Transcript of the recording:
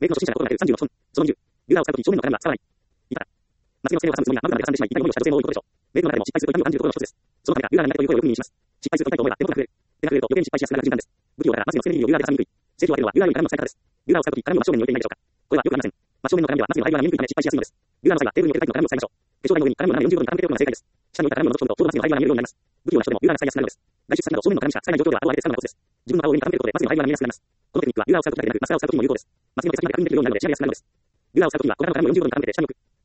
メイクの初心者が心がける36本。その20。ルアーを使うとき正面の鏡が使わない。言い方。松の背を挟むつもりがマグナで挟んでしまい、痛みをした女性も多いことでしょう。メイクの中でも失敗すると痛みを感じるところの一つです。そのためか、ルアーが苦手という声をよく耳にします。失敗すると痛いと思えば、手元が増える。手が増えると余計に失敗しやすくなる順番です。不器用だから、松の背のをルアーで挟みにくい。正常はルアーより鏡の使い方です。ルアーを使うとき、鏡を真正面に置いていないでしょうか。これはよくありません。真正面の鏡では松のアイデアが見にくいため失敗しやすいのです。ルアーの際はテーブルに置いてタイプの鏡を使いましょう。化粧台の上に鏡を斜め45度に傾けておくのが正解です。下に置いた鏡を覗き込むと、ちょうど松のアイデアが見えるようになります。不器用な人でもルアーが使いやすくなるのです。外出先など正面の鏡しか使えない状況では、後を上げて使うのがコツです。自分の顔を上に傾けることで松のアイデアが見えやすくなります。このテクニックはルアーを使うときだけでなく、マスターを使うときにも有効です。松の手先まで確認できるようになるので調べやすくなるのです。ルアーを使うときには小型の鏡を45度に傾けて下に置く。